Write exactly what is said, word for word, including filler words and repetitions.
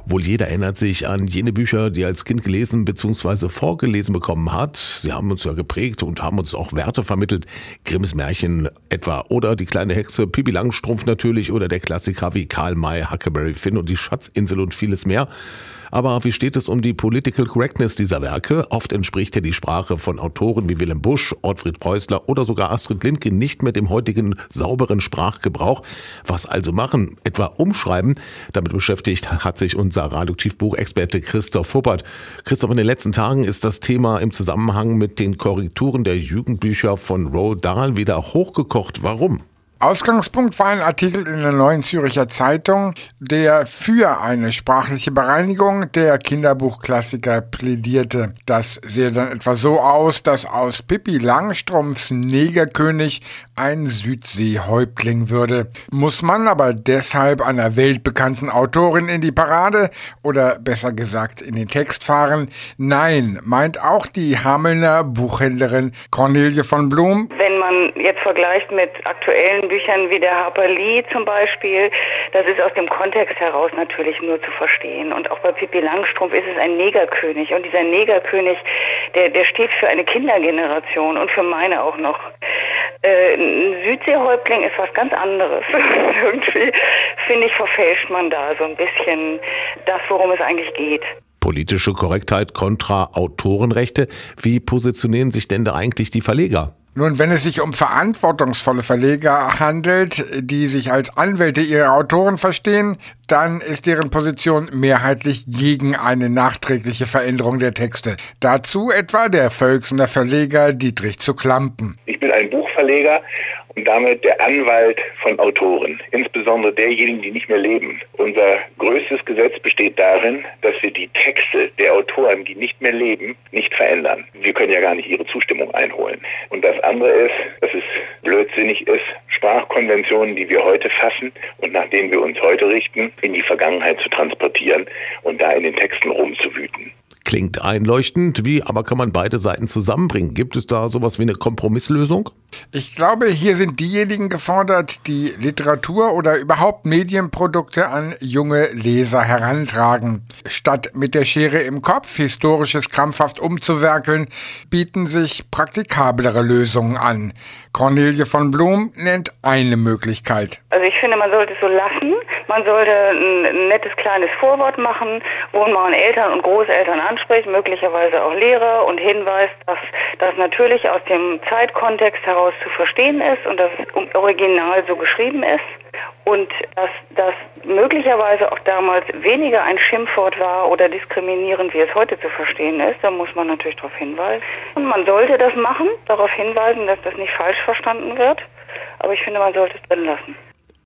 Wohl jeder erinnert sich an jene Bücher, die er als Kind gelesen bzw. vorgelesen bekommen hat. Sie haben uns ja geprägt und haben uns auch Werte vermittelt. Grimms Märchen etwa oder Die kleine Hexe, Pippi Langstrumpf natürlich oder der Klassiker wie Karl May, Huckleberry Finn und die Schatzinsel und vieles mehr. Aber wie steht es um die Political Correctness dieser Werke? Oft entspricht ja die Sprache von Autoren wie Willem Busch, Ottfried Preußler oder sogar Astrid Lindgren nicht mehr dem heutigen sauberen Sprachgebrauch. Was also machen? Etwa umschreiben? Damit beschäftigt hat sich unser Radioaktivbuchexperte Christoph Fuppert. Christoph, in den letzten Tagen ist das Thema im Zusammenhang mit den Korrekturen der Jugendbücher von Roald Dahl wieder hochgekocht. Warum? Ausgangspunkt war ein Artikel in der Neuen Zürcher Zeitung, der für eine sprachliche Bereinigung der Kinderbuchklassiker plädierte. Das sehe dann etwa so aus, dass aus Pippi Langstrumpfs Negerkönig ein Südseehäuptling würde. Muss man aber deshalb einer weltbekannten Autorin in die Parade oder besser gesagt in den Text fahren? Nein, meint auch die Hamelner Buchhändlerin Cornelie von Blum. Wenn man jetzt vergleicht mit aktuellen Büchern wie der Harper Lee zum Beispiel, das ist aus dem Kontext heraus natürlich nur zu verstehen. Und auch bei Pippi Langstrumpf ist es ein Negerkönig. Und dieser Negerkönig, der, der steht für eine Kindergeneration und für meine auch noch. Äh, ein Südseehäuptling ist was ganz anderes. Irgendwie, finde ich, verfälscht man da so ein bisschen das, worum es eigentlich geht. Politische Korrektheit kontra Autorenrechte. Wie positionieren sich denn da eigentlich die Verleger? Nun, wenn es sich um verantwortungsvolle Verleger handelt, die sich als Anwälte ihrer Autoren verstehen, dann ist deren Position mehrheitlich gegen eine nachträgliche Veränderung der Texte. Dazu etwa der Völksener Verleger Dietrich zu Klampen. Ich bin ein Buchverleger und damit der Anwalt von Autoren, insbesondere derjenigen, die nicht mehr leben. Unser größtes Gesetz besteht darin, dass wir die Texte der Autoren, die nicht mehr leben, nicht verändern. Wir können ja gar nicht ihre Zustimmung einholen. Und das andere ist, dass es blödsinnig ist, Sprachkonventionen, die wir heute fassen und nach denen wir uns heute richten, in die Vergangenheit zu transportieren und da in den Texten rumzuwüten. Klingt einleuchtend. Wie aber kann man beide Seiten zusammenbringen? Gibt es da sowas wie eine Kompromisslösung? Ich glaube, hier sind diejenigen gefordert, die Literatur oder überhaupt Medienprodukte an junge Leser herantragen. Statt mit der Schere im Kopf Historisches krampfhaft umzuwerkeln, bieten sich praktikablere Lösungen an. Cornelie von Blum nennt eine Möglichkeit. Also ich finde, man sollte es so lassen. Man sollte ein nettes kleines Vorwort machen, wo man Eltern und Großeltern anspricht, möglicherweise auch Lehrer und hinweist, dass das natürlich aus dem Zeitkontext heraus zu verstehen ist und dass es im Original so geschrieben ist und dass das möglicherweise auch damals weniger ein Schimpfwort war oder diskriminierend, wie es heute zu verstehen ist. Da muss man natürlich darauf hinweisen. Und man sollte das machen, darauf hinweisen, dass das nicht falsch verstanden wird. Aber ich finde, man sollte es drin lassen.